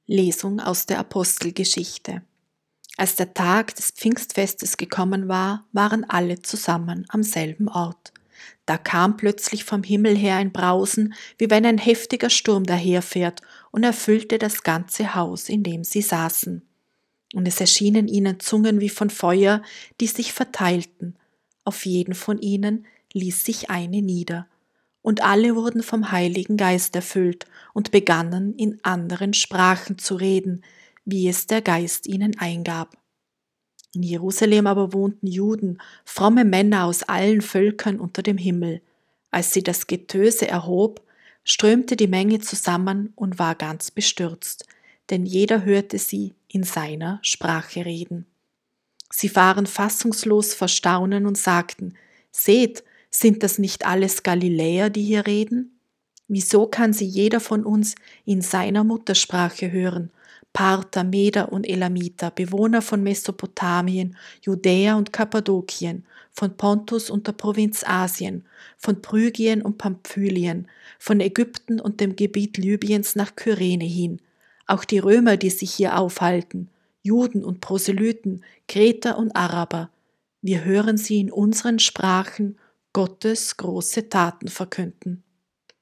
Lesung aus der Apostelgeschichte. Als der Tag des Pfingstfestes gekommen war, waren alle zusammen am selben Ort. Da kam plötzlich vom Himmel her ein Brausen, wie wenn ein heftiger Sturm daherfährt, und erfüllte das ganze Haus, in dem sie saßen. Und es erschienen ihnen Zungen wie von Feuer, die sich verteilten. Auf jeden von ihnen ließ sich eine nieder. Und alle wurden vom Heiligen Geist erfüllt und begannen in anderen Sprachen zu reden, wie es der Geist ihnen eingab. In Jerusalem aber wohnten Juden, fromme Männer aus allen Völkern unter dem Himmel. Als sie das Getöse erhob, strömte die Menge zusammen und war ganz bestürzt, denn jeder hörte sie in seiner Sprache reden. Sie waren fassungslos vor Staunen und sagten: Seht, sind das nicht alles Galiläer, die hier reden? Wieso kann sie jeder von uns in seiner Muttersprache hören? Parther, Meder und Elamiter, Bewohner von Mesopotamien, Judäa und Kappadokien, von Pontus und der Provinz Asien, von Phrygien und Pamphylien, von Ägypten und dem Gebiet Libyens nach Kyrene hin, auch die Römer, die sich hier aufhalten, Juden und Proselyten, Kreter und Araber. Wir hören sie in unseren Sprachen Gottes große Taten verkünden.